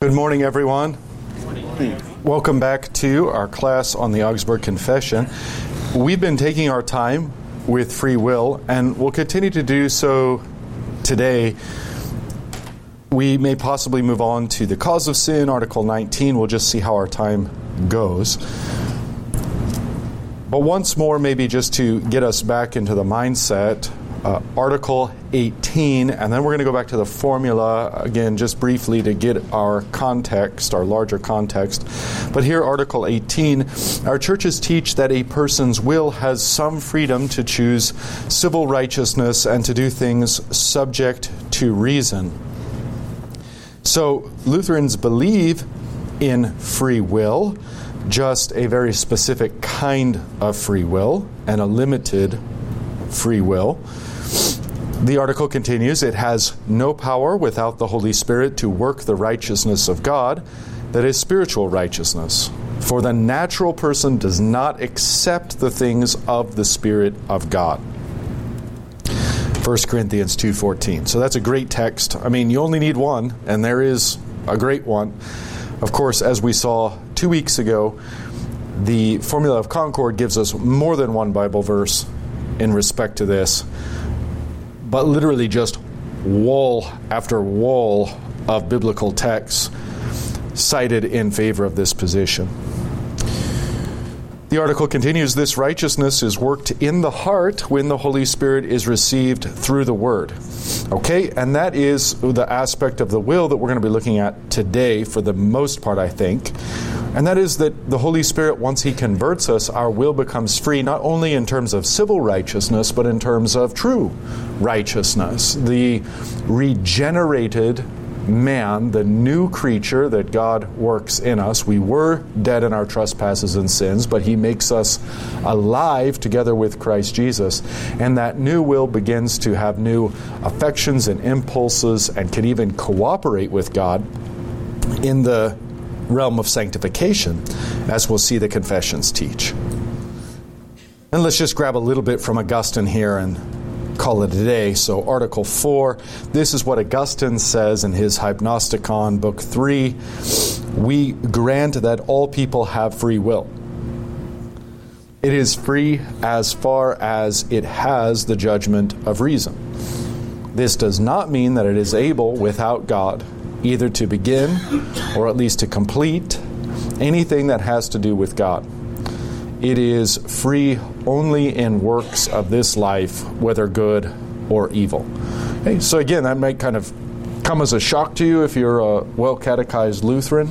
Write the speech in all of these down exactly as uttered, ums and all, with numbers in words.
Good morning, everyone. Good morning. Welcome back to our class on the Augsburg Confession. We've been taking our time with free will, and we'll continue to do so today. We may possibly move on to the cause of sin, Article nineteen. We'll just see how our time goes. But once more, maybe just to get us back into the mindset, Uh, Article eighteen, and then we're going to go back to the formula again just briefly to get our context, our larger context. But here, Article eighteen, our churches teach that a person's will has some freedom to choose civil righteousness and to do things subject to reason. So Lutherans believe in free will, just a very specific kind of free will and a limited free will. The article continues, it has no power without the Holy Spirit to work the righteousness of God, that is spiritual righteousness. For the natural person does not accept the things of the Spirit of God. First Corinthians two fourteen. So that's a great text. I mean, you only need one, and there is a great one. Of course, as we saw two weeks ago, the Formula of Concord gives us more than one Bible verse in respect to this, but literally just wall after wall of biblical texts cited in favor of this position. The article continues, this righteousness is worked in the heart when the Holy Spirit is received through the Word. Okay, and that is the aspect of the will that we're going to be looking at today for the most part, I think. And that is that the Holy Spirit, once He converts us, our will becomes free, not only in terms of civil righteousness, but in terms of true righteousness. The regenerated man, the new creature that God works in us. We were dead in our trespasses and sins, but He makes us alive together with Christ Jesus. And that new will begins to have new affections and impulses and can even cooperate with God in the realm of sanctification, as we'll see the confessions teach. And let's just grab a little bit from Augustine here and call it a day. So Article four, this is what Augustine says in his Hypnosticon, Book three. We grant that all people have free will. It is free as far as it has the judgment of reason. This does not mean that it is able, without God, either to begin or at least to complete anything that has to do with God. It is free only in works of this life, whether good or evil. Okay, so again, that might kind of come as a shock to you if you're a well-catechized Lutheran.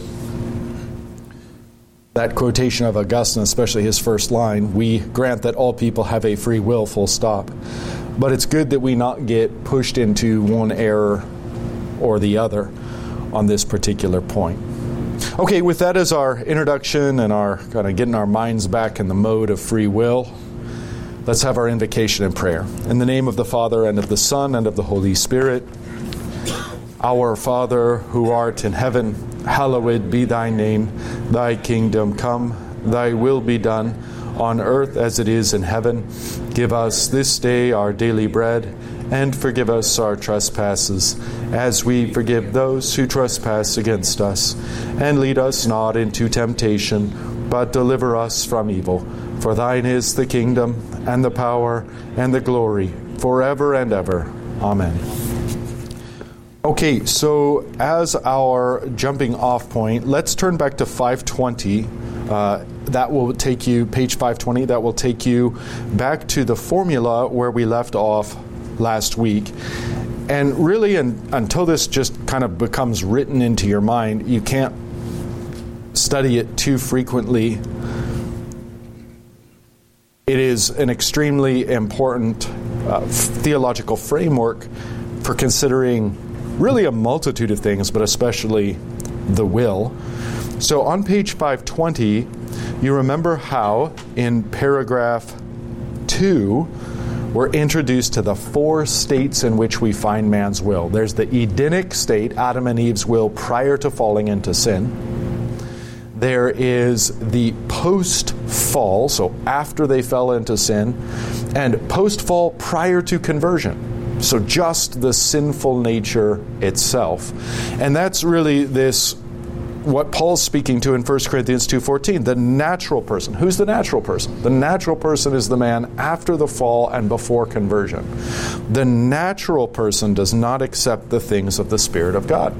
That quotation of Augustine, especially his first line, we grant that all people have a free will, full stop. But it's good that we not get pushed into one error or the other on this particular point. Okay, with that as our introduction and our kind of getting our minds back in the mode of free will, let's have our invocation and prayer. In the name of the Father, and of the Son, and of the Holy Spirit. Our Father, who art in heaven, hallowed be thy name. Thy kingdom come, thy will be done, on earth as it is in heaven. Give us this day our daily bread, and forgive us our trespasses, as we forgive those who trespass against us. And lead us not into temptation, but deliver us from evil. For thine is the kingdom, and the power, and the glory, forever and ever. Amen. Okay, so as our jumping off point, let's turn back to five twenty. Uh, that will take you, page five twenty, that will take you back to the formula where we left off last week. And really, in, until this just kind of becomes written into your mind, you can't study it too frequently. It is an extremely important uh, theological framework for considering really a multitude of things, but especially the will. So on page five twenty, you remember how in paragraph two, we're introduced to the four states in which we find man's will. There's the Edenic state, Adam and Eve's will prior to falling into sin. There is the post-fall, so after they fell into sin, and post-fall prior to conversion. So just the sinful nature itself. And that's really this what Paul's speaking to in First Corinthians two fourteen, the natural person. Who's the natural person? The natural person is the man after the fall and before conversion. The natural person does not accept the things of the Spirit of God.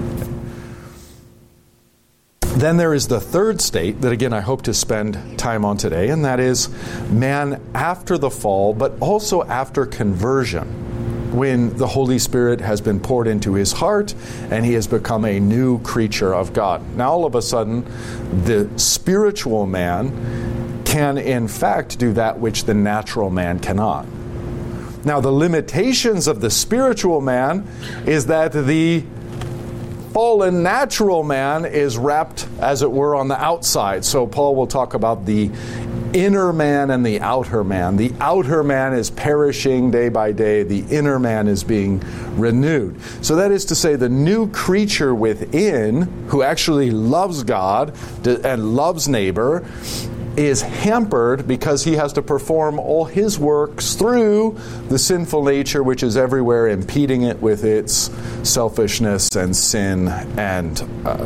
Then there is the third state that, again, I hope to spend time on today, and that is man after the fall, but also after conversion, when the Holy Spirit has been poured into his heart and he has become a new creature of God. Now, all of a sudden, the spiritual man can, in fact, do that which the natural man cannot. Now, the limitations of the spiritual man is that the fallen natural man is wrapped, as it were, on the outside. So Paul will talk about the inner man and the outer man. The outer man is perishing day by day. The inner man is being renewed. So that is to say, the new creature within, who actually loves God and loves neighbor, is hampered because he has to perform all his works through the sinful nature, which is everywhere, impeding it with its selfishness and sin. And uh,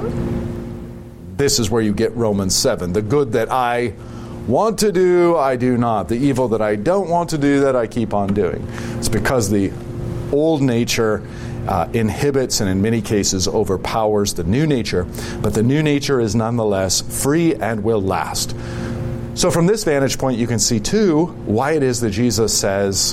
this is where you get Romans seven. The good that I want to do, I do not. The evil that I don't want to do, that I keep on doing. It's because the old nature uh, inhibits and in many cases overpowers the new nature. But the new nature is nonetheless free and will last. So from this vantage point, you can see, too, why it is that Jesus says,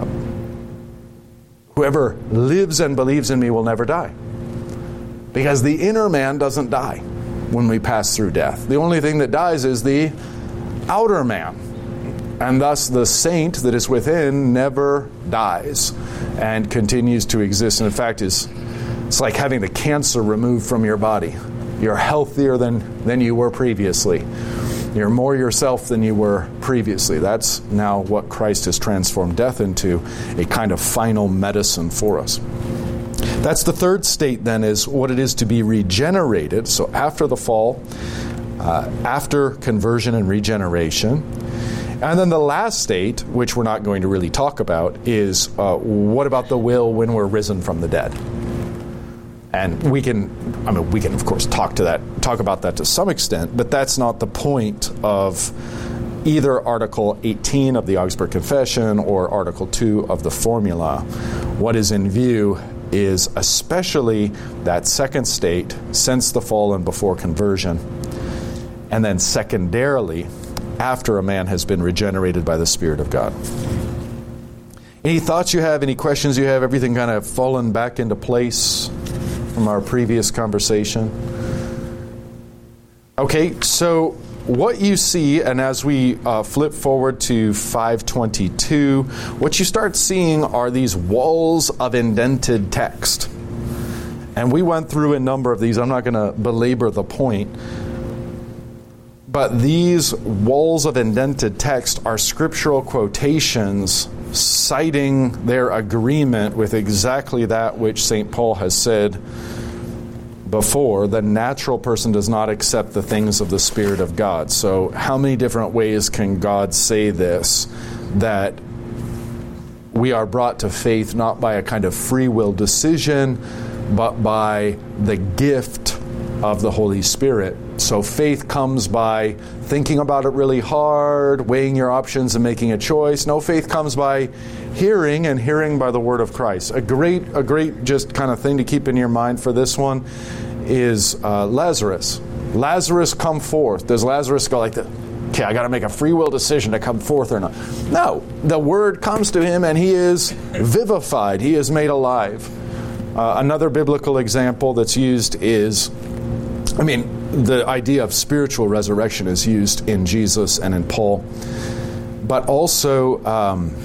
um, whoever lives and believes in me will never die. Because the inner man doesn't die when we pass through death. The only thing that dies is the outer man. And thus the saint that is within never dies and continues to exist. And in fact, is it's like having the cancer removed from your body. You're healthier than, than you were previously. You're more yourself than you were previously. That's now what Christ has transformed death into, a kind of final medicine for us. That's the third state, then, is what it is to be regenerated. So after the fall, uh, after conversion and regeneration. And then the last state, which we're not going to really talk about, is uh, what about the will when we're risen from the dead? And we can, I mean, we can, of course, talk to that, talk about that to some extent, but that's not the point of either Article eighteen of the Augsburg Confession or Article two of the Formula. What is in view is especially that second state, since the fall and before conversion, and then secondarily, after a man has been regenerated by the Spirit of God. Any thoughts you have, any questions you have, everything kind of fallen back into place from our previous conversation? Okay, so what you see, and as we uh, flip forward to five twenty-two, what you start seeing are these walls of indented text. And we went through a number of these. I'm not going to belabor the point. But these walls of indented text are scriptural quotations citing their agreement with exactly that which Saint Paul has said before. The natural person does not accept the things of the Spirit of God. So how many different ways can God say this? That we are brought to faith not by a kind of free will decision, but by the gift of the Holy Spirit. So faith comes by thinking about it really hard, weighing your options and making a choice. No, faith comes by hearing, and hearing by the word of Christ. A great, a great just kind of thing to keep in your mind for this one is uh, Lazarus. Lazarus, come forth. Does Lazarus go like this? Okay, I got to make a free will decision to come forth or not. No, the word comes to him and he is vivified. He is made alive. Uh, another biblical example that's used is, I mean, the idea of spiritual resurrection is used in Jesus and in Paul. But also, um,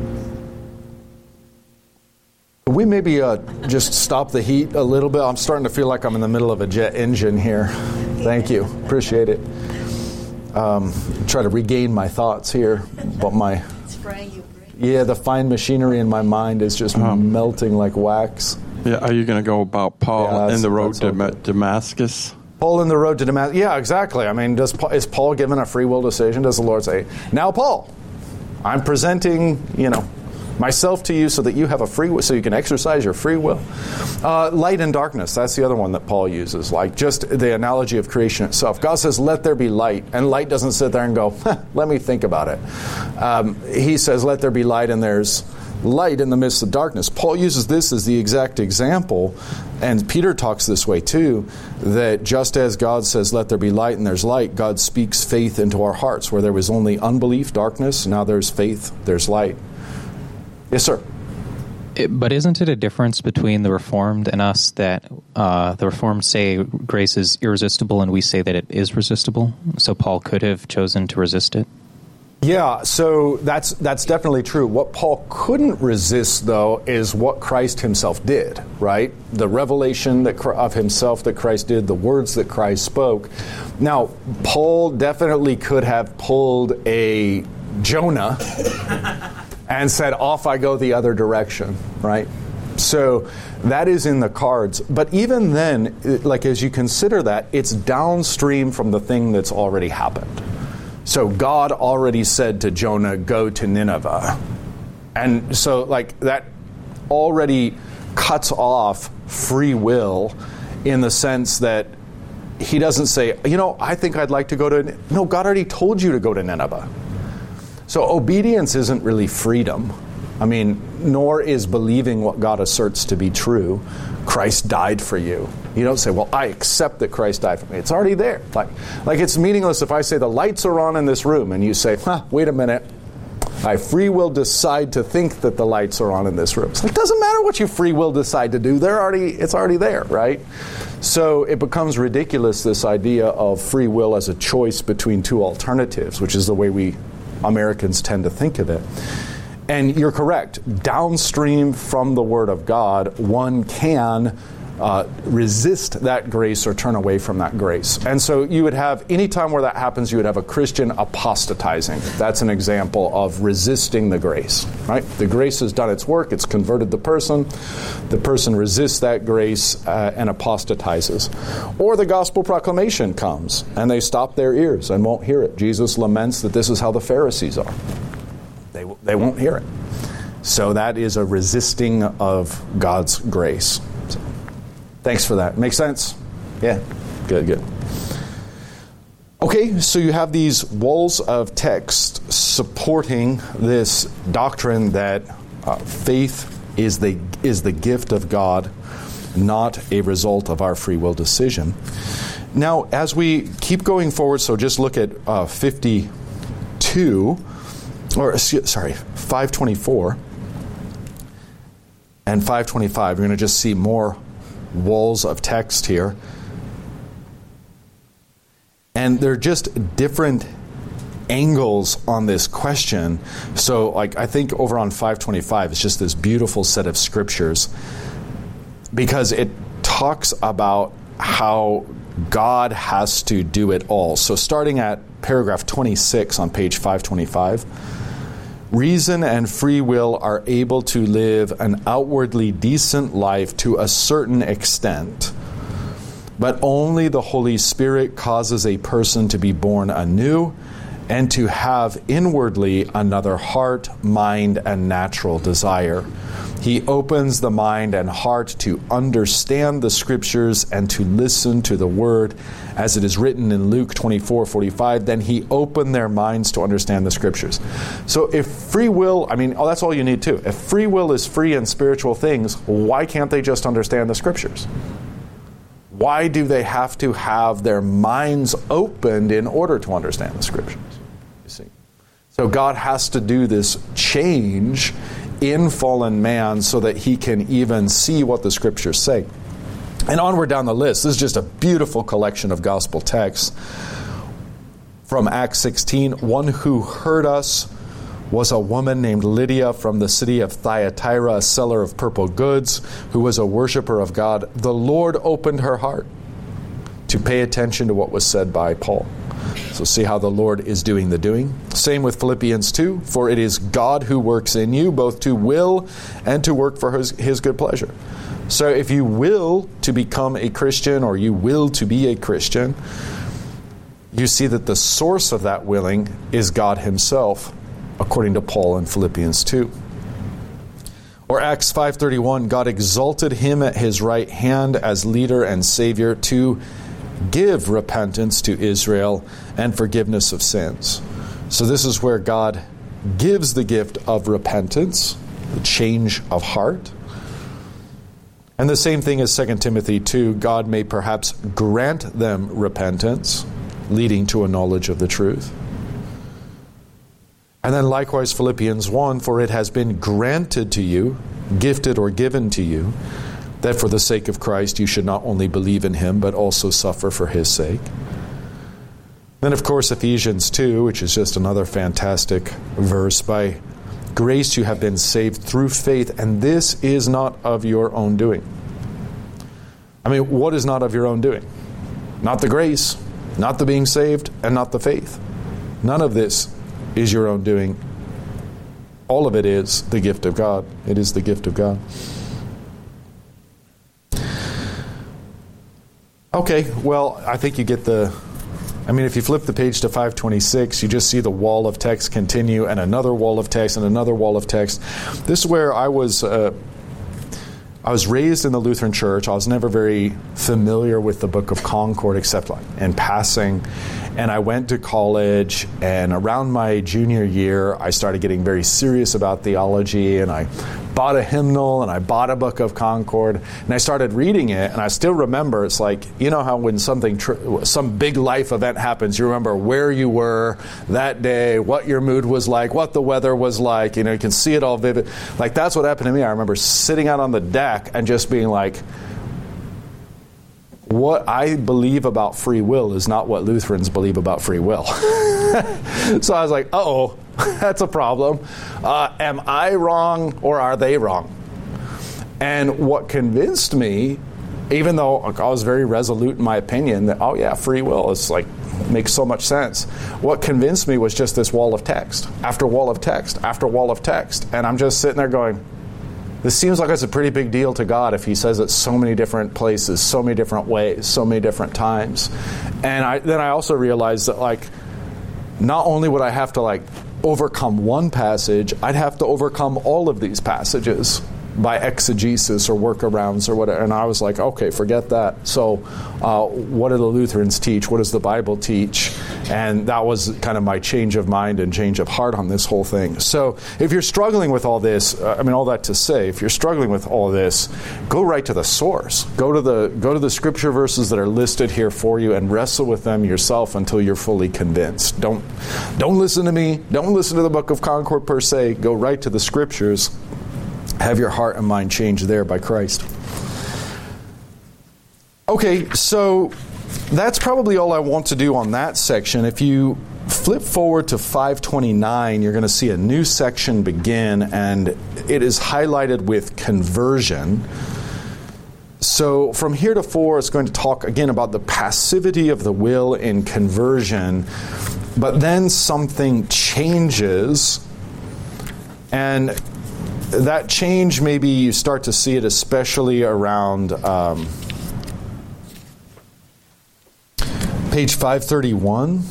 we maybe uh, just stop the heat a little bit. I'm starting to feel like I'm in the middle of a jet engine here. Thank you. Appreciate it. Um, try to regain my thoughts here. But my, yeah, the fine machinery in my mind is just um, melting like wax. Yeah, are you going to go about Paul yeah, in the road to okay. Damascus? Paul in the road to Damascus. Yeah, exactly. I mean, does is Paul given a free will decision? Does the Lord say, now, Paul, I'm presenting, you know, myself to you so that you have a free will, so you can exercise your free will. Uh, light and darkness, that's the other one that Paul uses, like just the analogy of creation itself. God says, let there be light, and light doesn't sit there and go, let me think about it. Um, he says, let there be light, and there's light in the midst of darkness. Paul uses this as the exact example, and Peter talks this way too, that just as God says, let there be light, and there's light, God speaks faith into our hearts. Where there was only unbelief, darkness, now there's faith, there's light. Yes, sir. It, but isn't it a difference between the Reformed and us that uh, the Reformed say grace is irresistible and we say that it is resistible? So Paul could have chosen to resist it? Yeah, so that's that's definitely true. What Paul couldn't resist, though, is what Christ himself did, right? The revelation that of himself that Christ did, the words that Christ spoke. Now, Paul definitely could have pulled a Jonah and said, off I go the other direction, right? So that is in the cards. But even then, like as you consider that, it's downstream from the thing that's already happened. So God already said to Jonah, go to Nineveh. And so like that already cuts off free will in the sense that he doesn't say, you know, I think I'd like to go to... No, God already told you to go to Nineveh. So obedience isn't really freedom. I mean, nor is believing what God asserts to be true. Christ died for you. You don't say, well, I accept that Christ died for me. It's already there. Like, like it's meaningless if I say the lights are on in this room and you say, huh, wait a minute. I free will decide to think that the lights are on in this room. So it doesn't matter what you free will decide to do. They're already, it's already there, right? So it becomes ridiculous, this idea of free will as a choice between two alternatives, which is the way we Americans tend to think of it. And you're correct. Downstream from the Word of God, one can uh, resist that grace or turn away from that grace. And so you would have, any time where that happens, you would have a Christian apostatizing. That's an example of resisting the grace, right? The grace has done its work. It's converted the person. The person resists that grace uh, and apostatizes. Or the gospel proclamation comes and they stop their ears and won't hear it. Jesus laments that this is how the Pharisees are. They, they won't hear it. So that is a resisting of God's grace. So, thanks for that. Make sense? Yeah. Good, good. Okay, so you have these walls of text supporting this doctrine that uh, faith is the is the gift of God, not a result of our free will decision. Now, as we keep going forward, so just look at uh, fifty-two. Or, sorry, five twenty-four and five twenty-five. You're going to just see more walls of text here. And they're just different angles on this question. So, like, I think over on five twenty-five, it's just this beautiful set of scriptures because it talks about how God has to do it all. So starting at paragraph twenty-six on page five twenty-five, reason and free will are able to live an outwardly decent life to a certain extent, but only the Holy Spirit causes a person to be born anew and to have inwardly another heart, mind, and natural desire. He opens the mind and heart to understand the Scriptures and to listen to the Word, as it is written in Luke twenty-four forty-five. Then He opened their minds to understand the Scriptures. So if free will, I mean, oh, that's all you need too. If free will is free in spiritual things, why can't they just understand the Scriptures? Why do they have to have their minds opened in order to understand the Scriptures? You see, so God has to do this change in fallen man so that he can even see what the Scriptures say. And onward down the list, this is just a beautiful collection of gospel texts. From Acts sixteen, one who heard us was a woman named Lydia from the city of Thyatira, a seller of purple goods, who was a worshiper of God. The Lord opened her heart to pay attention to what was said by Paul. So see how the Lord is doing the doing. Same with Philippians two. For it is God who works in you, both to will and to work for his, his good pleasure. So if you will to become a Christian, or you will to be a Christian, you see that the source of that willing is God himself, according to Paul in Philippians two. Or Acts five thirty-one, God exalted him at his right hand as leader and Savior to give repentance to Israel and forgiveness of sins. So this is where God gives the gift of repentance, the change of heart. And the same thing as Second Timothy two, God may perhaps grant them repentance, leading to a knowledge of the truth. And then likewise Philippians one, for it has been granted to you, gifted or given to you, that for the sake of Christ you should not only believe in him, but also suffer for his sake. Then of course Ephesians two, which is just another fantastic verse, by grace you have been saved through faith, and this is not of your own doing. I mean, what is not of your own doing? Not the grace, not the being saved, and not the faith. None of this is your own doing. All of it is the gift of God. It is the gift of God. Okay, well, I think you get the... I mean, if you flip the page to five twenty-six, you just see the wall of text continue, and another wall of text, and another wall of text. This is where I was... Uh, I was raised in the Lutheran Church. I was never very familiar with the Book of Concord, except like in passing. And I went to college, and around my junior year, I started getting very serious about theology, and I bought a hymnal, and I bought a Book of Concord, and I started reading it, and I still remember, it's like, you know how when something, tr- some big life event happens, you remember where you were that day, what your mood was like, what the weather was like, you know, you can see it all vivid. Like, that's what happened to me. I remember sitting out on the deck and just being like, what I believe about free will is not what Lutherans believe about free will. So I was like, uh-oh, that's a problem. Uh, am I wrong or are they wrong? And what convinced me, even though I was very resolute in my opinion that, oh yeah, free will is like, makes so much sense. What convinced me was just this wall of text, after wall of text, after wall of text. And I'm just sitting there going, this seems like it's a pretty big deal to God if he says it so many different places, so many different ways, so many different times. And I, then I also realized that, like, not only would I have to, like, overcome one passage, I'd have to overcome all of these passages by exegesis or workarounds or whatever. And I was like, okay, forget that. So uh, what do the Lutherans teach? What does the Bible teach? And that was kind of my change of mind and change of heart on this whole thing. So if you're struggling with all this, uh, I mean, all that to say, if you're struggling with all this, go right to the source. Go to the go to the scripture verses that are listed here for you and wrestle with them yourself until you're fully convinced. Don't don't listen to me. Don't listen to the Book of Concord per se. Go right to the scriptures. Have your heart and mind changed there by Christ. Okay, so that's probably all I want to do on that section. If you flip forward to five twenty-nine, you're going to see a new section begin, and it is highlighted with conversion. So from here to four, it's going to talk again about the passivity of the will in conversion, but then something changes, and that change, maybe you start to see it especially around um, page five thirty-one,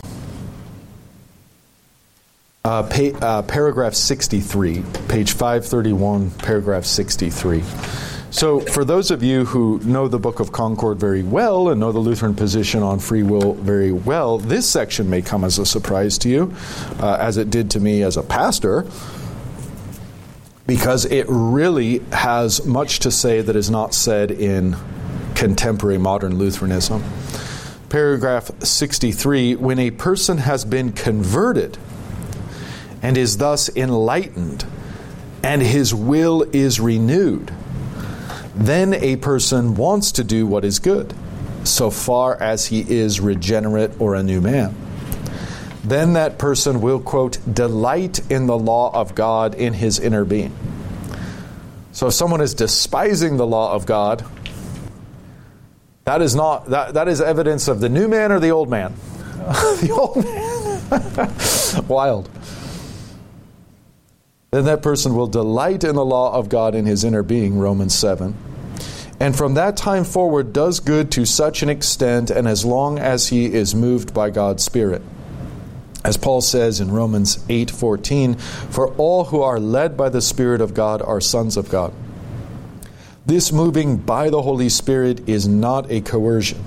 uh, pa- uh, paragraph sixty-three, page five thirty-one, paragraph sixty-three. So for those of you who know the Book of Concord very well and know the Lutheran position on free will very well, this section may come as a surprise to you, uh, as it did to me as a pastor, because it really has much to say that is not said in contemporary modern Lutheranism. Paragraph sixty-three, when a person has been converted and is thus enlightened and his will is renewed, then a person wants to do what is good, so far as he is regenerate or a new man. Then that person will, quote, delight in the law of God in his inner being. So if someone is despising the law of God, that is not that, that is evidence of the new man or the old man? The old man. Wild. Then that person will delight in the law of God in his inner being, Romans seven. And from that time forward does good to such an extent and as long as he is moved by God's Spirit. As Paul says in Romans eight fourteen, for all who are led by the Spirit of God are sons of God. This moving by the Holy Spirit is not a coercion.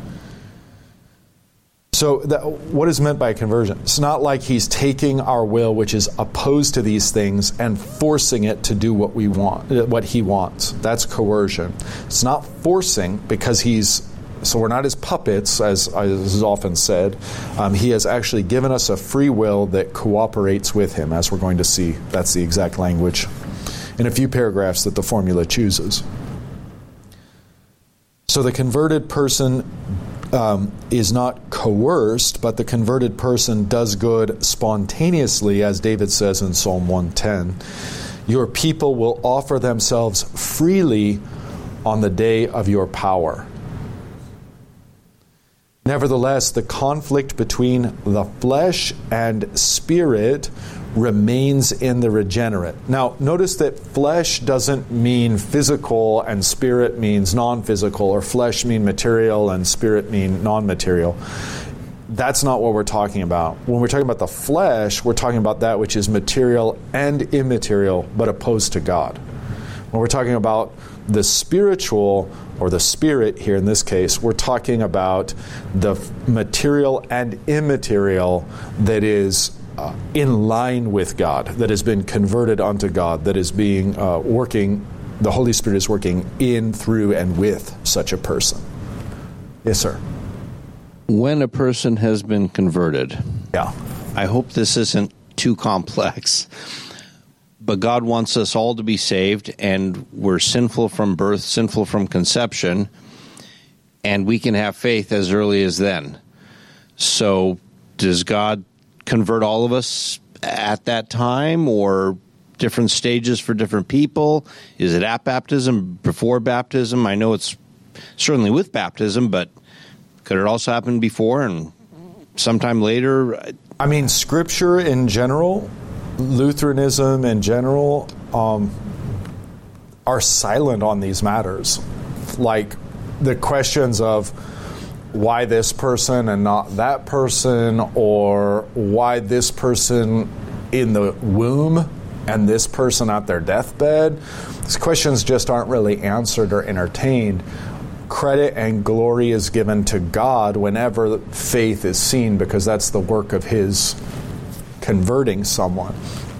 So that, what is meant by conversion? It's not like he's taking our will, which is opposed to these things, and forcing it to do what we want, what he wants. That's coercion. It's not forcing, because he's, so we're not his puppets, as, as is often said. Um, he has actually given us a free will that cooperates with him, as we're going to see. That's the exact language in a few paragraphs that the formula chooses. So the converted person Um, is not coerced, but the converted person does good spontaneously, as David says in Psalm one ten. Your people will offer themselves freely on the day of your power. Nevertheless, the conflict between the flesh and spirit remains in the regenerate. Now, notice that flesh doesn't mean physical and spirit means non-physical, or flesh mean material and spirit mean non-material. That's not what we're talking about. When we're talking about the flesh, we're talking about that which is material and immaterial, but opposed to God. When we're talking about the spiritual, or the spirit here in this case, we're talking about the material and immaterial that is uh, in line with God, that has been converted unto God, that is being uh, working, the Holy Spirit is working in, through, and with such a person. Yes, sir. When a person has been converted, yeah, I hope this isn't too complex, but God wants us all to be saved, and we're sinful from birth, sinful from conception, and we can have faith as early as then. So does God convert all of us at that time, or different stages for different people? Is it at baptism, before baptism? I know it's certainly with baptism, but could it also happen before and sometime later? I mean, Scripture in general, Lutheranism in general, um, are silent on these matters. Like the questions of why this person and not that person, or why this person in the womb and this person at their deathbed. These questions just aren't really answered or entertained. Credit and glory is given to God whenever faith is seen, because that's the work of His converting someone.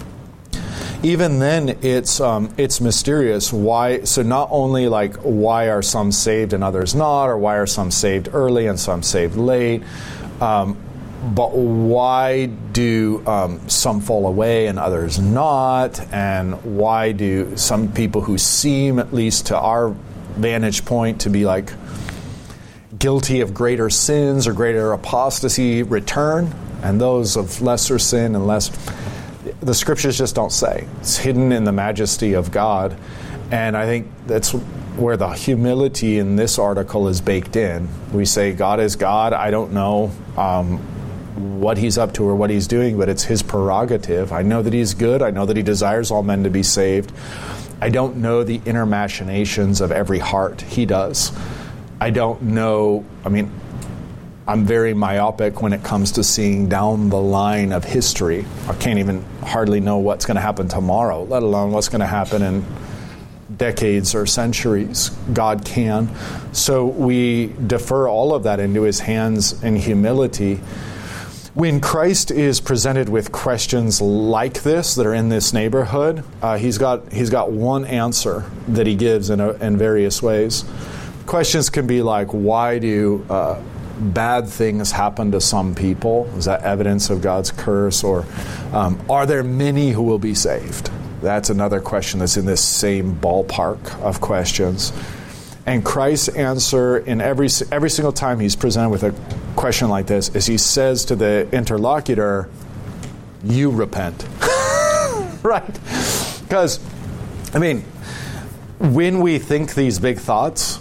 Even then, it's um, it's mysterious. Why? So not only like why are some saved and others not, or why are some saved early and some saved late, um, but why do um, some fall away and others not, and why do some people who seem, at least to our vantage point, to be like guilty of greater sins or greater apostasy return, and those of lesser sin and less? The Scriptures just don't say. It's hidden in the majesty of God. And I think that's where the humility in this article is baked in. We say God is God. I don't know um, what He's up to or what He's doing, but it's His prerogative. I know that He's good. I know that He desires all men to be saved. I don't know the inner machinations of every heart. He does. I don't know, I mean, I'm very myopic when it comes to seeing down the line of history. I can't even hardly know what's going to happen tomorrow, let alone what's going to happen in decades or centuries. God can. So we defer all of that into His hands in humility. When Christ is presented with questions like this that are in this neighborhood, uh, he's got he's got one answer that He gives in, a, in various ways. Questions can be like, why do uh, bad things happen to some people? Is that evidence of God's curse? Or um, are there many who will be saved? That's another question that's in this same ballpark of questions. And Christ's answer in every every single time He's presented with a question like this is He says to the interlocutor, you repent. Right? Because, I mean, when we think these big thoughts,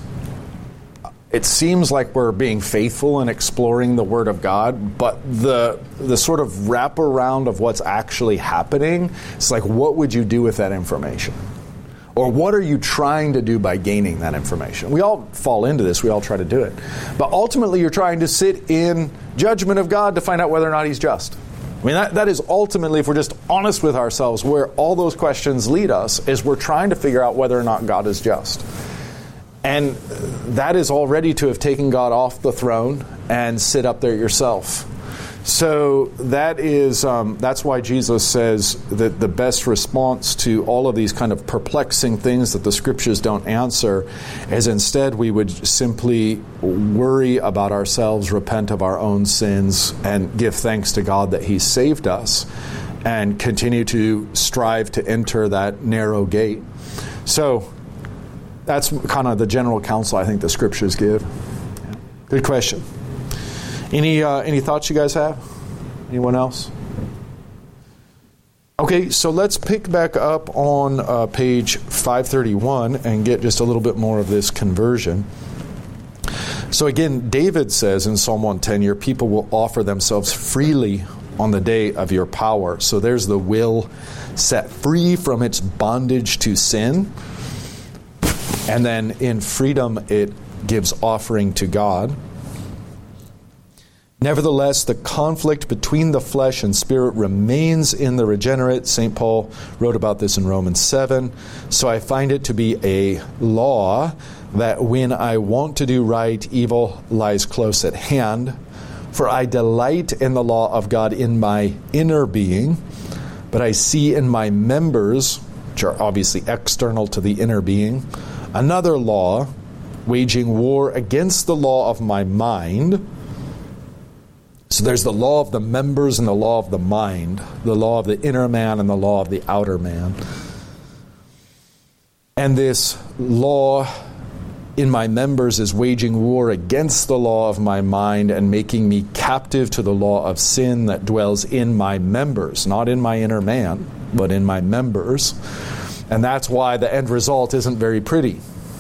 it seems like we're being faithful in exploring the Word of God, but the the sort of wraparound of what's actually happening, it's like, what would you do with that information? Or what are you trying to do by gaining that information? We all fall into this. We all try to do it. But ultimately, you're trying to sit in judgment of God to find out whether or not He's just. I mean, that, that is ultimately, if we're just honest with ourselves, where all those questions lead us, is we're trying to figure out whether or not God is just. And that is already to have taken God off the throne and sit up there yourself. So that is um, that's why Jesus says that the best response to all of these kind of perplexing things that the Scriptures don't answer is instead we would simply worry about ourselves, repent of our own sins, and give thanks to God that He saved us, and continue to strive to enter that narrow gate. So that's kind of the general counsel I think the Scriptures give. Good question. Any uh, any thoughts you guys have? Anyone else? Okay, so let's pick back up on uh, page five thirty-one and get just a little bit more of this conversion. So again, David says in Psalm one ten, your people will offer themselves freely on the day of your power. So there's the will set free from its bondage to sin. And then in freedom, it gives offering to God. Nevertheless, the conflict between the flesh and spirit remains in the regenerate. Saint Paul wrote about this in Romans seven. So I find it to be a law that when I want to do right, evil lies close at hand. For I delight in the law of God in my inner being, but I see in my members, which are obviously external to the inner being, another law, waging war against the law of my mind. So there's the law of the members and the law of the mind, the law of the inner man and the law of the outer man. And this law in my members is waging war against the law of my mind and making me captive to the law of sin that dwells in my members, not in my inner man, but in my members. And that's why the end result isn't very pretty.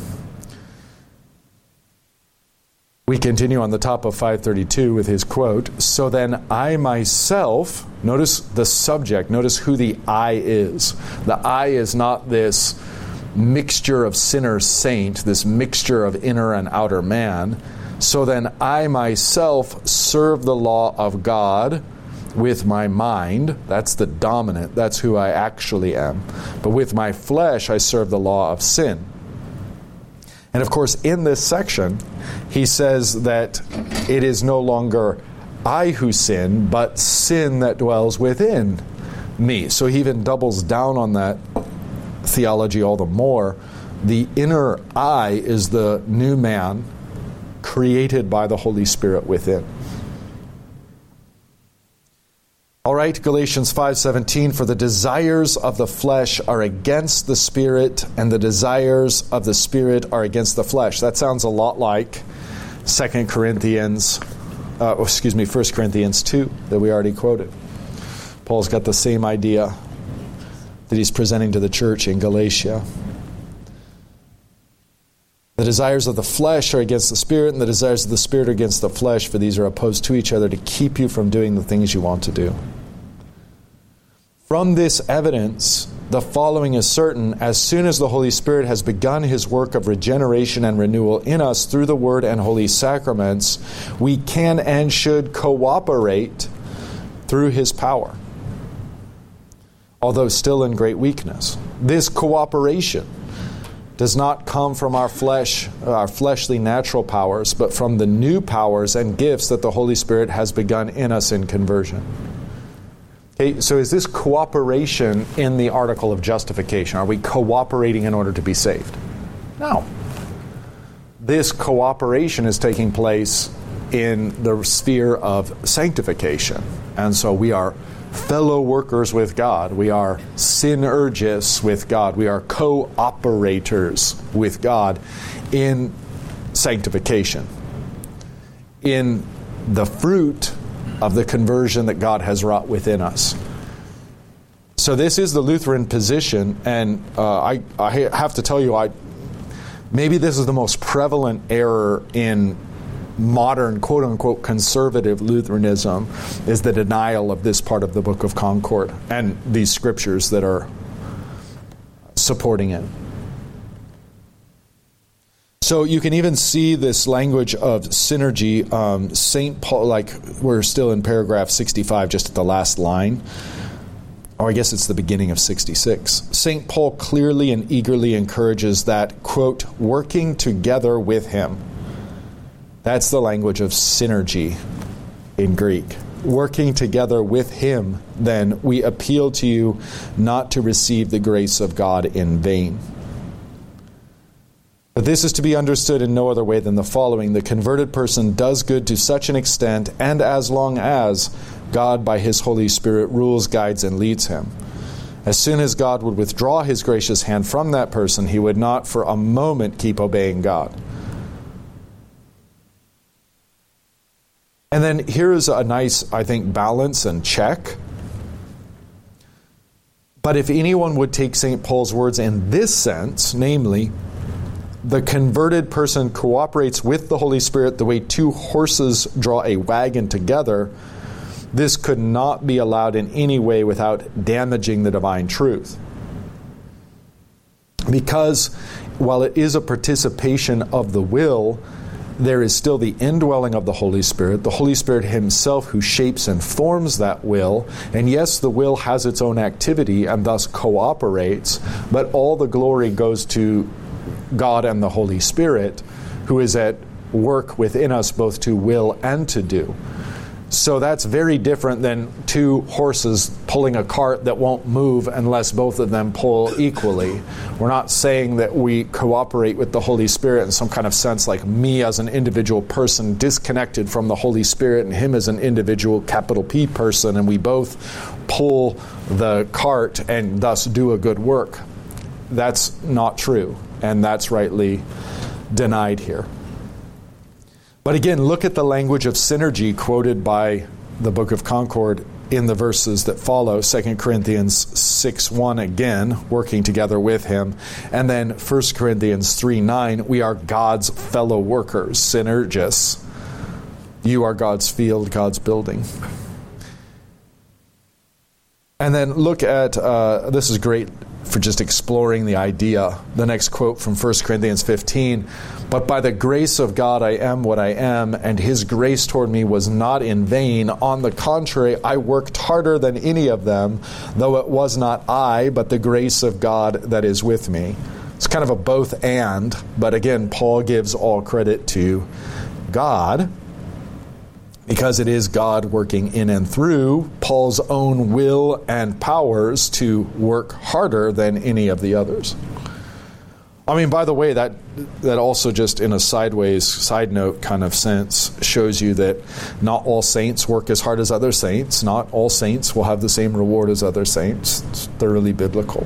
We continue on the top of five thirty-two with his quote, so then I myself, notice the subject, notice who the I is. The I is not this mixture of sinner saint, this mixture of inner and outer man. So then I myself serve the law of God with my mind. That's the dominant, that's who I actually am. But with my flesh I serve the law of sin. And of course, in this section, he says that it is no longer I who sin, but sin that dwells within me. So he even doubles down on that theology all the more. The inner I is the new man created by the Holy Spirit within. All right, Galatians five seventeen, for the desires of the flesh are against the Spirit, and the desires of the Spirit are against the flesh. That sounds a lot like Second Corinthians, uh, excuse me, First Corinthians two that we already quoted. Paul's got the same idea that he's presenting to the church in Galatia. The desires of the flesh are against the Spirit, and the desires of the Spirit are against the flesh, for these are opposed to each other to keep you from doing the things you want to do. From this evidence, the following is certain. As soon as the Holy Spirit has begun His work of regeneration and renewal in us through the Word and Holy Sacraments, we can and should cooperate through His power, although still in great weakness. This cooperation does not come from our flesh, our fleshly natural powers, but from the new powers and gifts that the Holy Spirit has begun in us in conversion. Okay, so is this cooperation in the article of justification? Are we cooperating in order to be saved? No. This cooperation is taking place in the sphere of sanctification. And so we are fellow workers with God. We are synergists with God. We are cooperators with God in sanctification, in the fruit of the conversion that God has wrought within us. So this is the Lutheran position, and uh, I, I have to tell you, I maybe this is the most prevalent error in modern, quote-unquote, conservative Lutheranism, is the denial of this part of the Book of Concord and these scriptures that are supporting it. So you can even see this language of synergy. Um, Saint Paul, like we're still in paragraph sixty-five, just at the last line. Or I guess it's the beginning of sixty-six. Saint Paul clearly and eagerly encourages that, quote, working together with him. That's the language of synergy in Greek. Working together with him, then, we appeal to you not to receive the grace of God in vain. But this is to be understood in no other way than the following. The converted person does good to such an extent and as long as God, by his Holy Spirit, rules, guides, and leads him. As soon as God would withdraw his gracious hand from that person, he would not for a moment keep obeying God. And then here's a nice, I think, balance and check. But if anyone would take Saint Paul's words in this sense, namely, the converted person cooperates with the Holy Spirit the way two horses draw a wagon together, this could not be allowed in any way without damaging the divine truth. Because while it is a participation of the will, there is still the indwelling of the Holy Spirit, the Holy Spirit himself who shapes and forms that will. And yes, the will has its own activity and thus cooperates, but all the glory goes to God and the Holy Spirit, who is at work within us both to will and to do. So that's very different than two horses pulling a cart that won't move unless both of them pull equally. We're not saying that we cooperate with the Holy Spirit in some kind of sense like me as an individual person disconnected from the Holy Spirit and him as an individual capital P person, and we both pull the cart and thus do a good work. That's not true, and that's rightly denied here. But again, look at the language of synergy quoted by the Book of Concord in the verses that follow. Second Corinthians six one again, working together with him. And then First Corinthians three nine, we are God's fellow workers, synergists. You are God's field, God's building. And then look at, uh, this is great for just exploring the idea. The next quote from First Corinthians fifteen, but by the grace of God I am what I am, and his grace toward me was not in vain. On the contrary, I worked harder than any of them, though it was not I, but the grace of God that is with me. It's kind of a both and, but again, Paul gives all credit to God, because it is God working in and through Paul's own will and powers to work harder than any of the others. I mean, by the way, that that also just in a sideways, side note kind of sense shows you that not all saints work as hard as other saints. Not all saints will have the same reward as other saints. It's thoroughly biblical.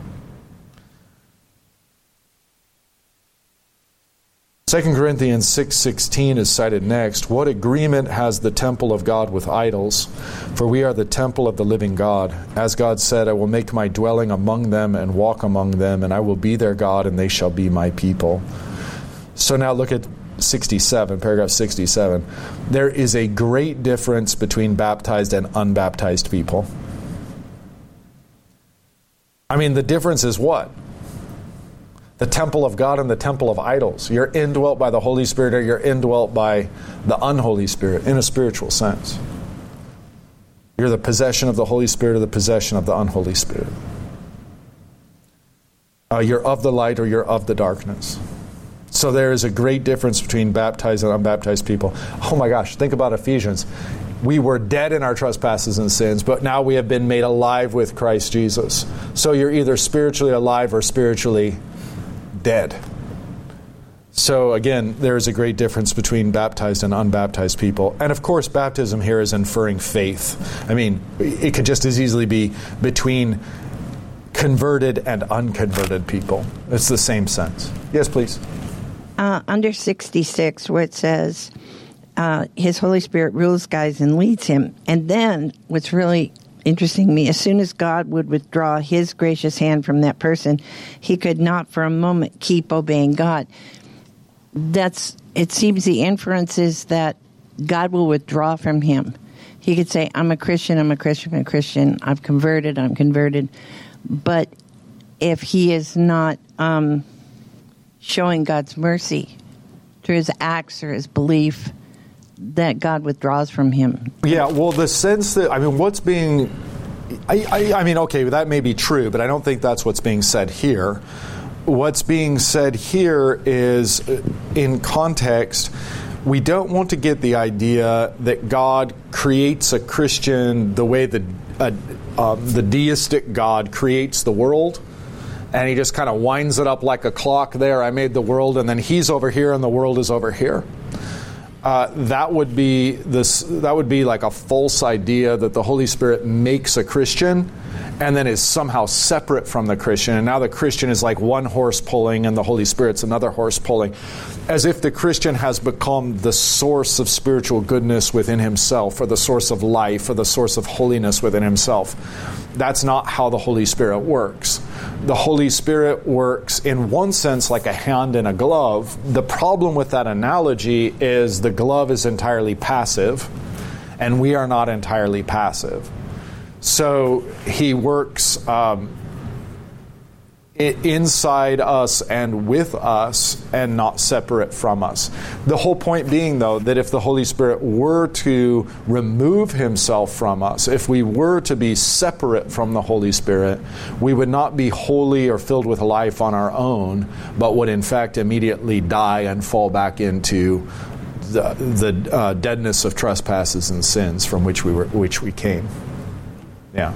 Second Corinthians six sixteen is cited next. What agreement has the temple of God with idols? For we are the temple of the living God. As God said, I will make my dwelling among them and walk among them, and I will be their God, and they shall be my people. So now look at sixty-seven, paragraph sixty-seven. There is a great difference between baptized and unbaptized people. I mean, the difference is what? The temple of God and the temple of idols. You're indwelt by the Holy Spirit, or you're indwelt by the unholy Spirit in a spiritual sense. You're the possession of the Holy Spirit or the possession of the unholy Spirit. Uh, you're of the light or you're of the darkness. So there is a great difference between baptized and unbaptized people. Oh my gosh, think about Ephesians. We were dead in our trespasses and sins, but now we have been made alive with Christ Jesus. So you're either spiritually alive or spiritually dead. So again, there is a great difference between baptized and unbaptized people. And of course, baptism here is inferring faith. I mean, it could just as easily be between converted and unconverted people. It's the same sense. Yes, please. Uh, under sixty-six, where it says, uh, his Holy Spirit rules, guides, and leads him. And then what's really interesting to me, as soon as God would withdraw his gracious hand from that person, he could not for a moment keep obeying God. That's, it seems the inference is that God will withdraw from him. He could say, I'm a Christian, I'm a Christian, I'm a Christian, I've converted, I'm converted. But if he is not um, showing God's mercy through his acts or his belief that God withdraws from him. Yeah, well, the sense that, I mean, what's being, I, I, I mean, okay, that may be true, but I don't think that's what's being said here. What's being said here is, in context, we don't want to get the idea that God creates a Christian the way the, uh, uh, the deistic God creates the world. And he just kind of winds it up like a clock there. I made the world, and then he's over here, and the world is over here. Uh, that would be this. That would be like a false idea that the Holy Spirit makes a Christian, and then is somehow separate from the Christian. And now the Christian is like one horse pulling, and the Holy Spirit's another horse pulling, as if the Christian has become the source of spiritual goodness within himself, or the source of life, or the source of holiness within himself. That's not how the Holy Spirit works. The Holy Spirit works in one sense like a hand in a glove. The problem with that analogy is the glove is entirely passive, and we are not entirely passive. So he works um, inside us and with us, and not separate from us. The whole point being, though, that if the Holy Spirit were to remove himself from us, if we were to be separate from the Holy Spirit, we would not be holy or filled with life on our own, but would in fact immediately die and fall back into the, the uh, deadness of trespasses and sins from which we were, which we came. Yeah.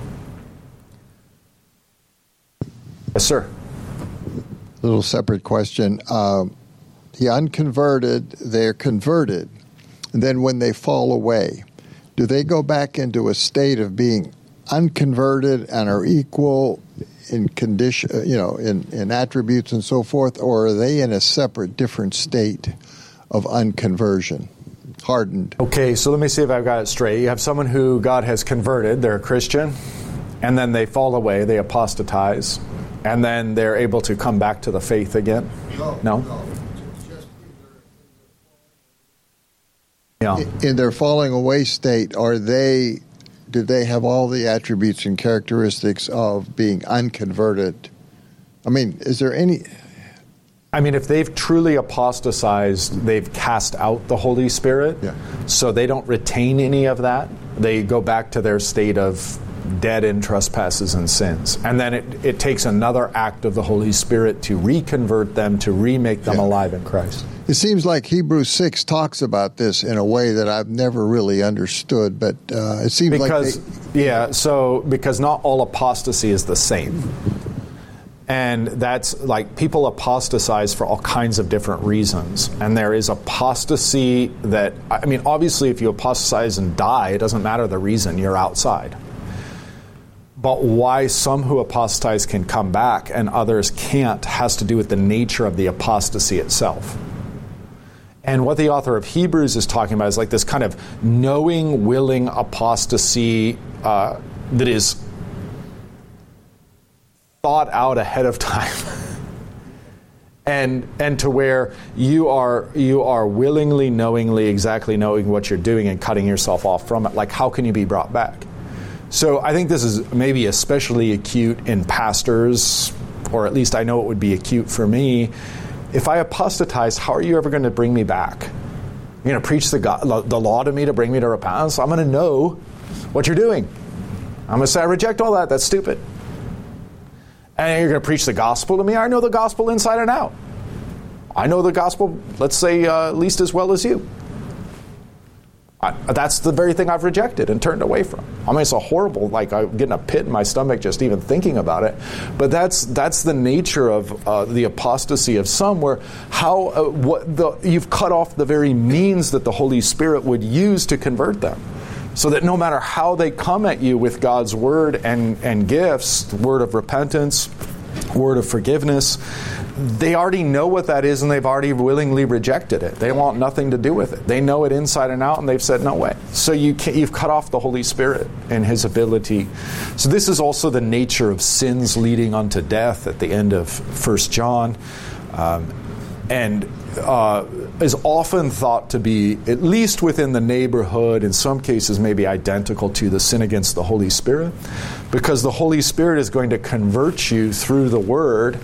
Yes, sir. Little separate question. Um, the unconverted, they're converted. And then when they fall away, do they go back into a state of being unconverted and are equal in condition, you know, in, in attributes and so forth, or are they in a separate, different state of unconversion, hardened? Okay, so let me see if I've got it straight. You have someone who God has converted, they're a Christian, and then they fall away, they apostatize. And then they're able to come back to the faith again? No? no? no. Yeah. In their falling away state, are they, do they have all the attributes and characteristics of being unconverted? I mean, is there any... I mean, if they've truly apostatized, they've cast out the Holy Spirit, yeah. So they don't retain any of that. They go back to their state of dead in trespasses and sins. And then it, it takes another act of the Holy Spirit to reconvert them, to remake them yeah. alive in Christ. It seems like Hebrews six talks about this in a way that I've never really understood, but uh, it seems because, like... They, yeah, so, because not all apostasy is the same. And that's like, people apostatize for all kinds of different reasons. And there is apostasy that, I mean, obviously if you apostatize and die, it doesn't matter the reason, you're outside. But why some who apostatize can come back and others can't has to do with the nature of the apostasy itself. And what the author of Hebrews is talking about is like this kind of knowing, willing apostasy uh, that is thought out ahead of time. and and to where you are you are willingly, knowingly, exactly knowing what you're doing and cutting yourself off from it. Like, how can you be brought back? So I think this is maybe especially acute in pastors, or at least I know it would be acute for me. If I apostatize, how are you ever going to bring me back? You're going to preach the, God, the law to me to bring me to repentance? I'm going to know what you're doing. I'm going to say, I reject all that. That's stupid. And you're going to preach the gospel to me? I know the gospel inside and out. I know the gospel, let's say, uh, at least as well as you. I, that's the very thing I've rejected and turned away from. I mean, it's a horrible, like I'm getting a pit in my stomach just even thinking about it. But that's that's the nature of uh, the apostasy of some, where how uh, what the you've cut off the very means that the Holy Spirit would use to convert them. So that no matter how they come at you with God's word and, and gifts, the word of repentance, word of forgiveness, they already know what that is and they've already willingly rejected it. They want nothing to do with it. They know it inside and out and they've said no way. So you can't, you've cut off the Holy Spirit and His ability. So this is also the nature of sins leading unto death at the end of First John. Um, and uh, is often thought to be, at least within the neighborhood, in some cases maybe identical to the sin against the Holy Spirit, because the Holy Spirit is going to convert you through the Word, and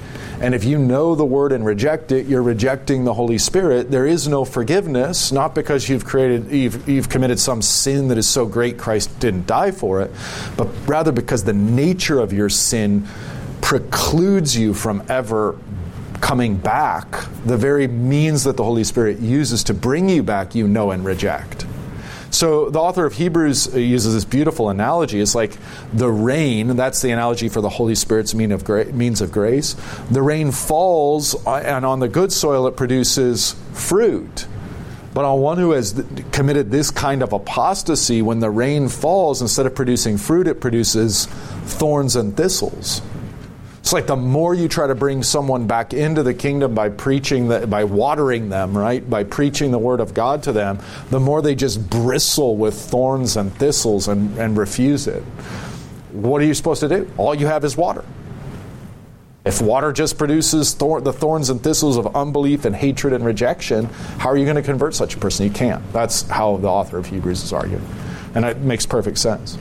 And if you know the Word and reject it, you're rejecting the Holy Spirit. There is no forgiveness, not because you've created, you've, you've committed some sin that is so great Christ didn't die for it, but rather because the nature of your sin precludes you from ever coming back. The very means that the Holy Spirit uses to bring you back, you know and reject. So the author of Hebrews uses this beautiful analogy. It's like the rain, that's the analogy for the Holy Spirit's mean of gra- means of grace. The rain falls, and on the good soil it produces fruit. But on one who has committed this kind of apostasy, when the rain falls, instead of producing fruit, it produces thorns and thistles. It's like the more you try to bring someone back into the kingdom by preaching, the, by watering them, right? By preaching the Word of God to them, the more they just bristle with thorns and thistles and, and refuse it. What are you supposed to do? All you have is water. If water just produces thor- the thorns and thistles of unbelief and hatred and rejection, how are you going to convert such a person? You can't. That's how the author of Hebrews is arguing. And it makes perfect sense.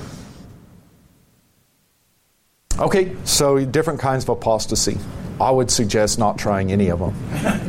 Okay, so different kinds of apostasy. I would suggest not trying any of them.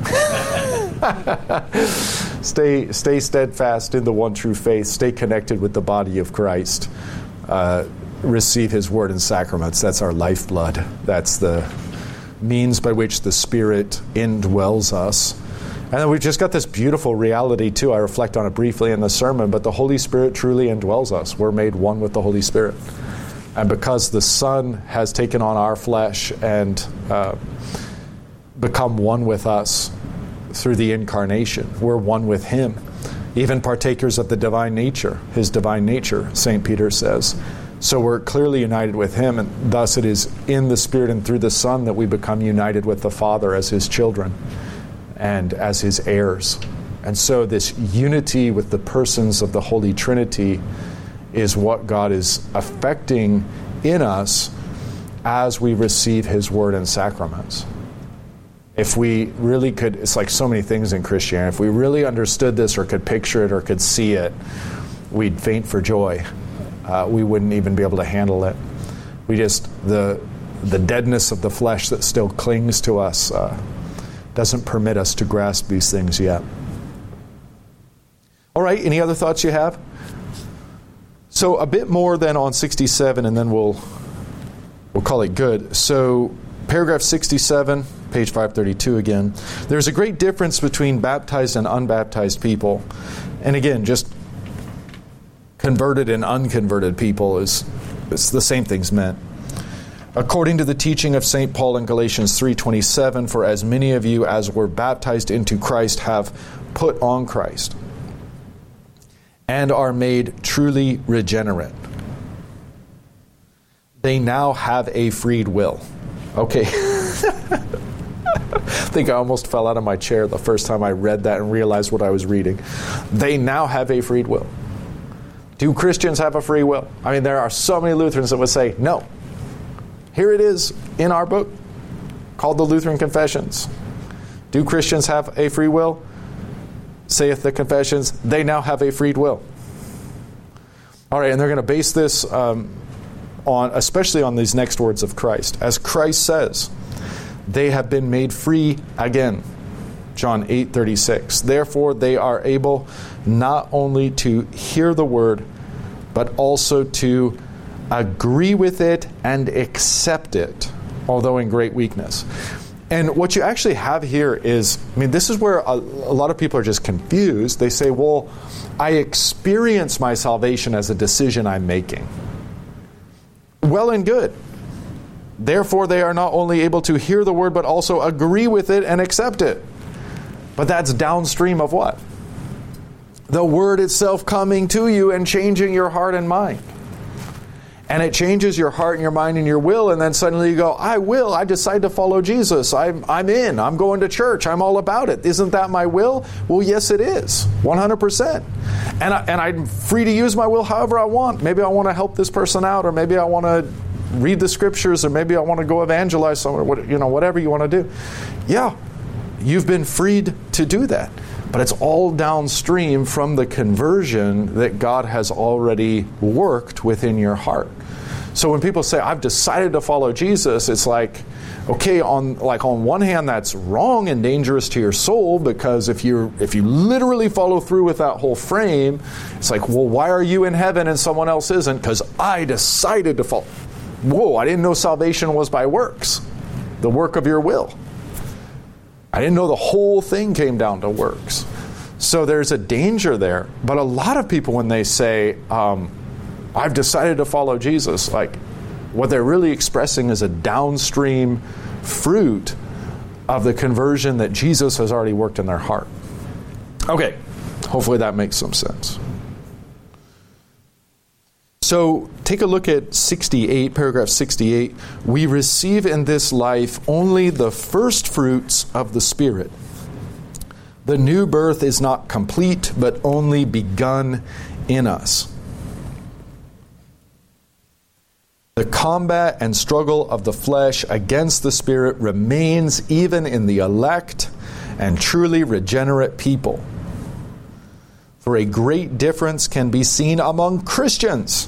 stay, stay steadfast in the one true faith. Stay connected with the body of Christ. Uh, receive His Word and sacraments. That's our lifeblood. That's the means by which the Spirit indwells us. And then we've just got this beautiful reality, too. I reflect on it briefly in the sermon, but the Holy Spirit truly indwells us. We're made one with the Holy Spirit. And because the Son has taken on our flesh and uh, become one with us through the incarnation, we're one with Him, even partakers of the divine nature, His divine nature, Saint Peter says. So we're clearly united with Him, and thus it is in the Spirit and through the Son that we become united with the Father as His children and as His heirs. And so this unity with the persons of the Holy Trinity is what God is affecting in us as we receive His Word and sacraments. If we really could, it's like so many things in Christianity, if we really understood this or could picture it or could see it, we'd faint for joy. Uh, we wouldn't even be able to handle it. We just, the the deadness of the flesh that still clings to us uh, doesn't permit us to grasp these things yet. All right, any other thoughts you have? So a bit more then on sixty-seven, and then we'll we'll call it good. So paragraph sixty-seven, page five thirty-two again. There's a great difference between baptized and unbaptized people. And again, just converted and unconverted people is it's the same thing's meant. According to the teaching of Saint Paul in Galatians three twenty-seven, for as many of you as were baptized into Christ have put on Christ, and are made truly regenerate. They now have a freed will. Okay. I think I almost fell out of my chair the first time I read that and realized what I was reading. They now have a freed will. Do Christians have a free will? I mean, there are so many Lutherans that would say, no. Here it is in our book called the Lutheran Confessions. Do Christians have a free will? Saith the Confessions, they now have a freed will. All right, and they're going to base this um, on, especially on these next words of Christ. As Christ says, they have been made free again. John eight thirty-six. Therefore, they are able not only to hear the word, but also to agree with it and accept it, although in great weakness. And what you actually have here is, I mean, this is where a, a lot of people are just confused. They say, well, I experience my salvation as a decision I'm making. Well and good. Therefore, they are not only able to hear the word, but also agree with it and accept it. But that's downstream of what? The word itself coming to you and changing your heart and mind. And it changes your heart and your mind and your will, and then suddenly you go, I will, I decide to follow Jesus. I'm, I'm in, I'm going to church, I'm all about it. Isn't that my will? Well, yes it is, one hundred percent. And, I, and I'm free to use my will however I want. Maybe I want to help this person out, or maybe I want to read the scriptures, or maybe I want to go evangelize somewhere, you know, whatever you want to do. Yeah, you've been freed to do that. But it's all downstream from the conversion that God has already worked within your heart. So when people say, I've decided to follow Jesus, it's like, okay, on like on one hand, that's wrong and dangerous to your soul, because if you if you literally follow through with that whole frame, it's like, well, why are you in heaven and someone else isn't? Because I decided to follow. Whoa, I didn't know salvation was by works, the work of your will. I didn't know the whole thing came down to works. So there's a danger there. But a lot of people, when they say, um, I've decided to follow Jesus, like what they're really expressing is a downstream fruit of the conversion that Jesus has already worked in their heart. Okay, hopefully that makes some sense. So take a look at sixty-eight, paragraph sixty-eight. We receive in this life only the first fruits of the Spirit. The new birth is not complete, but only begun in us. The combat and struggle of the flesh against the Spirit remains even in the elect and truly regenerate people. For a great difference can be seen among Christians.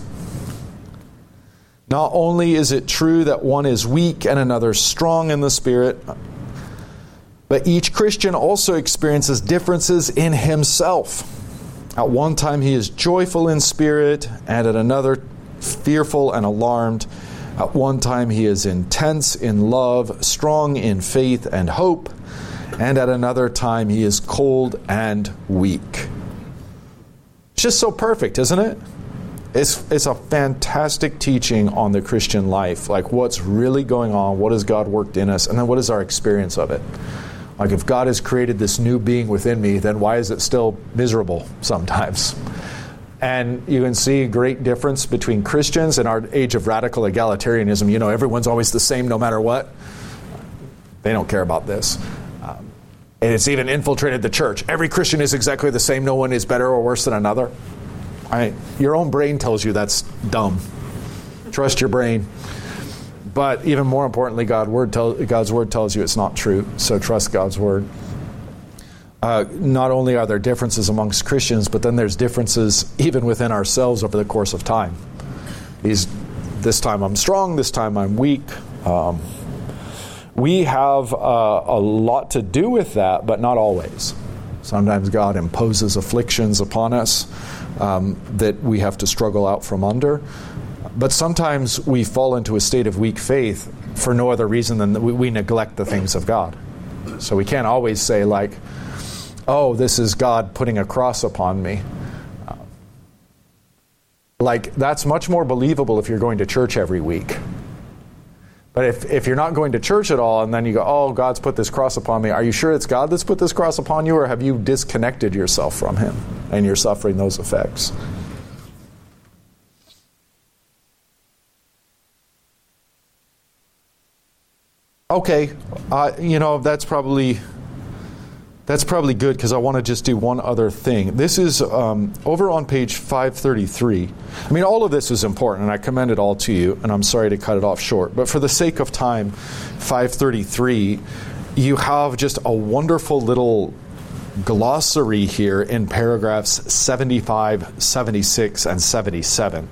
Not only is it true that one is weak and another strong in the Spirit, but each Christian also experiences differences in himself. At one time he is joyful in spirit, and at another fearful and alarmed. At one time he is intense in love, strong in faith and hope, and at another time he is cold and weak. It's just so perfect, isn't it? It's, it's a fantastic teaching on the Christian life, like what's really going on, what has God worked in us, and then what is our experience of it. Like if God has created this new being within me, then why is it still miserable sometimes? And you can see a great difference between Christians in our age of radical egalitarianism. You know, everyone's always the same no matter what. They don't care about this. Um, and it's even infiltrated the church. Every Christian is exactly the same. No one is better or worse than another. I, your own brain tells you that's dumb. Trust your brain. But even more importantly, God word tell, God's Word tells you it's not true. So trust God's Word. Uh, not only are there differences amongst Christians, but then there's differences even within ourselves over the course of time. These, this time I'm strong, this time I'm weak. Um, we have uh, a lot to do with that, but not always. Sometimes God imposes afflictions upon us um, that we have to struggle out from under. But sometimes we fall into a state of weak faith for no other reason than that we, we neglect the things of God. So we can't always say like, oh, this is God putting a cross upon me. Uh, like, that's much more believable if you're going to church every week. But if, if you're not going to church at all and then you go, oh, God's put this cross upon me, are you sure it's God that's put this cross upon you, or have you disconnected yourself from Him and you're suffering those effects? Okay, uh, you know, that's probably that's probably good because I want to just do one other thing. This is um, over on page five thirty-three. I mean, all of this is important, and I commend it all to you, and I'm sorry to cut it off short. But for the sake of time, five thirty-three, you have just a wonderful little glossary here in paragraphs seventy-five, seventy-six, and seventy-seven.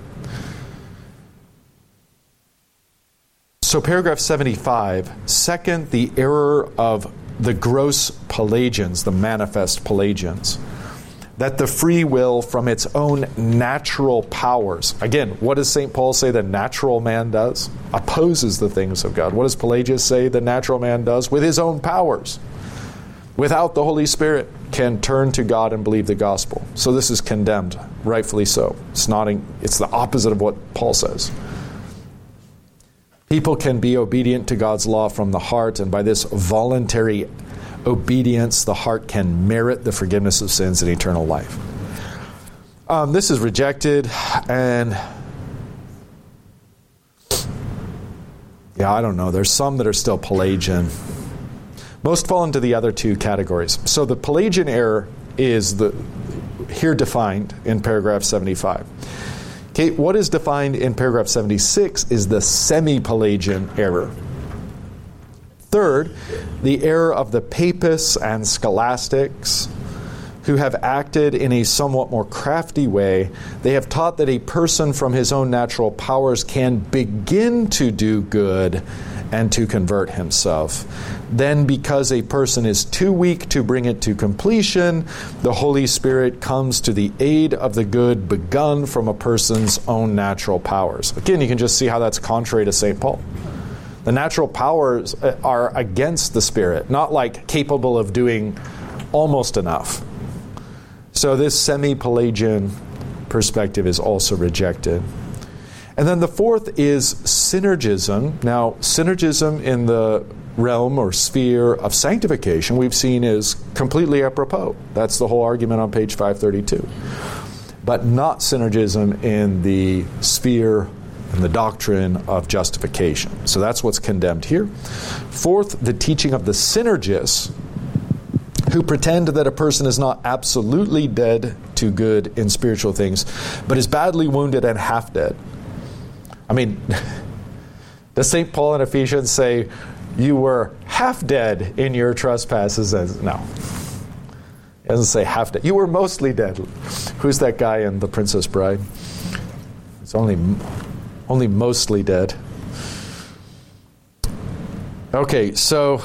So paragraph seventy-five, second, the error of the gross Pelagians, the manifest Pelagians, that the free will from its own natural powers. Again, what does Saint Paul say the natural man does? Opposes the things of God. What does Pelagius say the natural man does? With his own powers, without the Holy Spirit, can turn to God and believe the gospel. So this is condemned, rightfully so. It's not. It's the opposite of what Paul says. People can be obedient to God's law from the heart, and by this voluntary obedience, the heart can merit the forgiveness of sins and eternal life. Um, this is rejected, and yeah, I don't know. There's some that are still Pelagian. Most fall into the other two categories. So the Pelagian error is the here defined in paragraph seventy-five. Okay, what is defined in paragraph seventy-six is the semi-Pelagian error. Third, the error of the Papists and Scholastics. who have acted in a somewhat more crafty way, they have taught that a person from his own natural powers can begin to do good and to convert himself. Then, because a person is too weak to bring it to completion, the Holy Spirit comes to the aid of the good begun from a person's own natural powers. Again, you can just see how that's contrary to Saint Paul. The natural powers are against the Spirit, not like capable of doing almost enough. So this semi-Pelagian perspective is also rejected. And then the fourth is synergism. Now, synergism in the realm or sphere of sanctification we've seen is completely apropos. That's the whole argument on page five thirty-two. But not synergism in the sphere and the doctrine of justification. So that's what's condemned here. Fourth, the teaching of the synergists, who pretend that a person is not absolutely dead to good in spiritual things, but is badly wounded and half dead. I mean, does Saint Paul in Ephesians say, you were half dead in your trespasses? No. He doesn't say half dead. You were mostly dead. Who's that guy in The Princess Bride? It's only, only mostly dead. Okay, so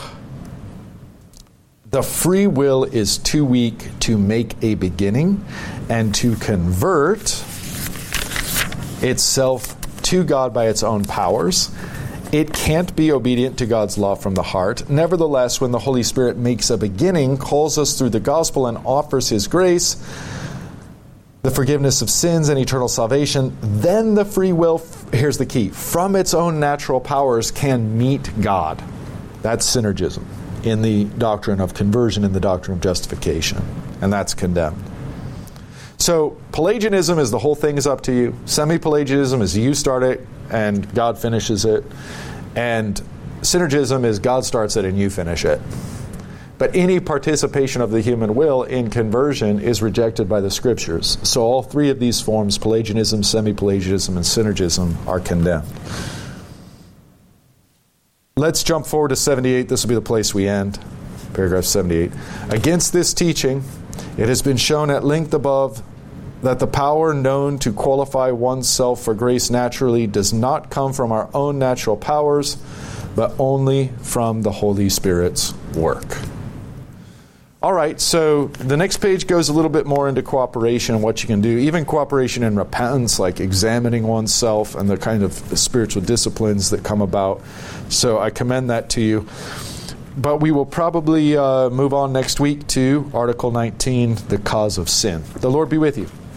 the free will is too weak to make a beginning and to convert itself to God by its own powers. It can't be obedient to God's law from the heart. Nevertheless, when the Holy Spirit makes a beginning, calls us through the gospel, and offers His grace, the forgiveness of sins and eternal salvation, then the free will, here's the key, from its own natural powers can meet God. That's synergism in the doctrine of conversion, in the doctrine of justification. And that's condemned. So Pelagianism is the whole thing is up to you. Semi-Pelagianism is you start it and God finishes it. And synergism is God starts it and you finish it. But any participation of the human will in conversion is rejected by the Scriptures. So all three of these forms, Pelagianism, semi-Pelagianism, and synergism, are condemned. Let's jump forward to seventy-eight. This will be the place we end. Paragraph seventy-eight. Against this teaching, it has been shown at length above that the power known to qualify oneself for grace naturally does not come from our own natural powers, but only from the Holy Spirit's work. All right, so the next page goes a little bit more into cooperation and what you can do, even cooperation in repentance, like examining oneself and the kind of spiritual disciplines that come about. So I commend that to you. But we will probably uh, move on next week to Article nineteen, the cause of sin. The Lord be with you.